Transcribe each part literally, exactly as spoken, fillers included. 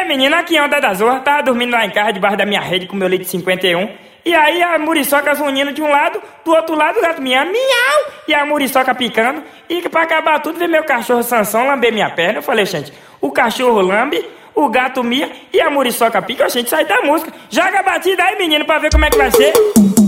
menina, aqui em Onda da Zorra, tava dormindo lá em casa, debaixo da minha rede, com meu leite cinquenta e um. E aí a muriçoca zunindo de um lado, do outro lado o gato minha, miau! E a muriçoca picando. E pra acabar tudo, veio meu cachorro Sansão lamber minha perna. Eu falei, gente, o cachorro lambe, o gato mia e a muriçoca pica. A gente sai da música. Joga a batida aí, menino, pra ver como é que vai ser.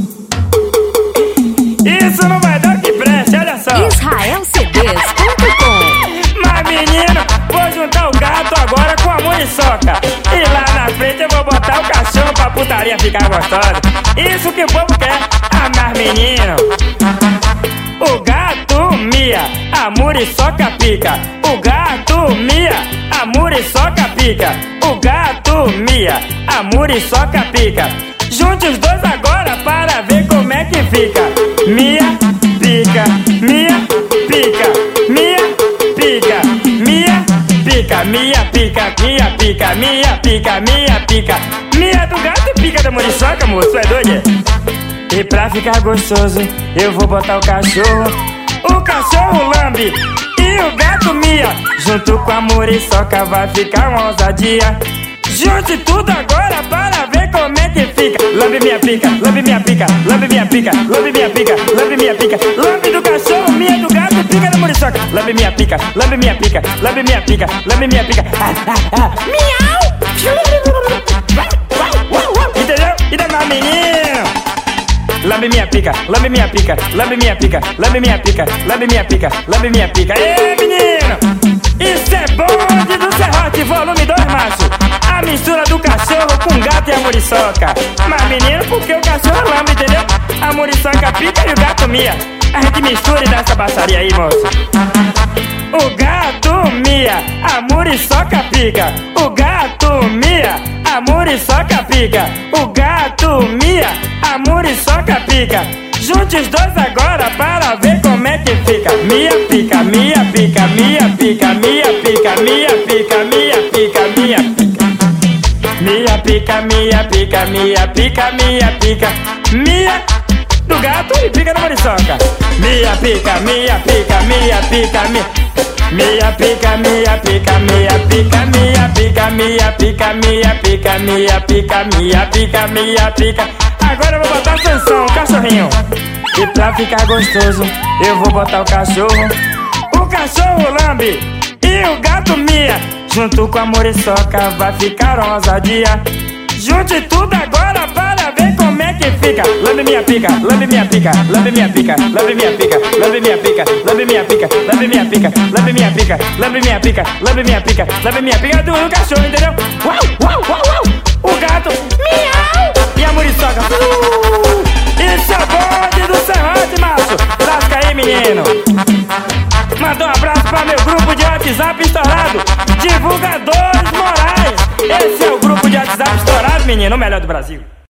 Isso não vai dar o que preste, olha só. Israel C Ds ponto com. Mas menino, vou juntar o gato agora com a muriçoca. E lá na frente eu vou botar o cachorro pra putaria ficar gostosa. Isso que o povo quer. Ah, mas menino, o gato mia, a muriçoca pica. O gato mia, a muriçoca pica. O gato mia, a muriçoca pica. Junte os dois agora para ver como é que fica. Mia, pica, mia, pica, mia, pica, mia, pica, mia, pica, mia, pica, mia, pica, mia, pica. Mia do gato e pica da muriçoca, moço, é doido? E pra ficar gostoso, eu vou botar o cachorro. O cachorro lambe e o gato mia. Junto com a muriçoca vai ficar uma ousadia. Junte tudo agora para ver como é que fica. Lambe minha pica, lambe minha pica, lambe minha pica, lambe minha pica, lambe minha pica. Lambe do cachorro, minha do gato e pica da muriçoca. Lambe minha pica, lambe minha pica, lambe minha pica, lambe minha pica. Ah, ah, ah. Miau! Entendeu? E daí, menino? Lambe minha pica, lambe minha pica, lambe minha pica, lambe minha pica, lambe minha pica, lambe minha pica. Ê, menino! Isso é bonde do serrote, volume dois, macho. A mistura do cachorro com o gato e a muriçoca. Mas menino, porque o cachorro lambe, entendeu? A muriçoca pica e o gato mia. A gente mistura e dá essa baixaria aí, moço. O gato mia, a muriçoca pica. O gato mia, a muriçoca pica. O gato mia, a muriçoca pica. Junte os dois agora para ver como é que fica. Mia pica, mia pica, mia pica, mia pica, mia pica, mia pica, mia pica. Mia pica, mia pica, mia pica, mia pica. Mia do gato e pica da muriçoca. Mia pica, mia pica, mia pica, mia. Mia pica, mia pica, mia pica, mia pica, mia pica, mia pica, mia pica, mia pica, mia pica. Agora eu vou botar Sansão, o cachorrinho. E pra ficar gostoso, eu vou botar o cachorro. O cachorro lambe e o gato mia. Junto com a muriçoca vai ficar uma ousadia. Junte tudo agora para ver como é que fica. Lambe minha pica, lambe minha pica, lambe minha pica, lambe minha pica, lambe minha pica, lambe minha pica, lambe minha pica, lambe minha pica, lambe minha pica, lambe minha pica, lambe minha pica do cachorro, entendeu? Uau, uau, uau, uau. O gato miau e a muriçoca. Uh, isso é bonde do serrote, macho. Lasca aí, menino. Manda um abraço para meu grupo de WhatsApp estourado, Divulgadores Morais. Esse é o grupo de WhatsApp estourado, menino, o melhor do Brasil.